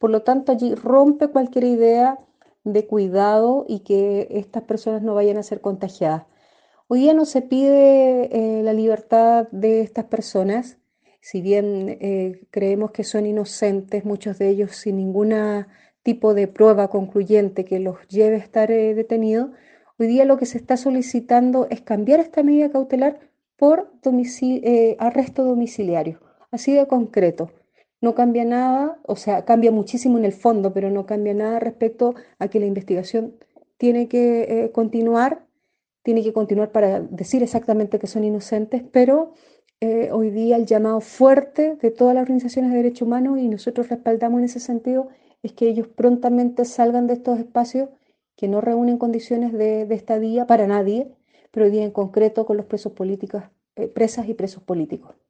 Por lo tanto, allí rompe cualquier idea de cuidado y que estas personas no vayan a ser contagiadas. Hoy día no se pide la libertad de estas personas, si bien creemos que son inocentes, muchos de ellos sin ningún tipo de prueba concluyente que los lleve a estar detenidos. Hoy día lo que se está solicitando es cambiar esta medida cautelar por arresto domiciliario, así de concreto. No cambia nada, o sea, cambia muchísimo en el fondo, pero no cambia nada respecto a que la investigación tiene que continuar, tiene que continuar para decir exactamente que son inocentes, pero hoy día el llamado fuerte de todas las organizaciones de derechos humanos, y nosotros respaldamos en ese sentido, es que ellos prontamente salgan de estos espacios que no reúnen condiciones de estadía para nadie, pero hoy día en concreto con los presos políticos, presas y presos políticos.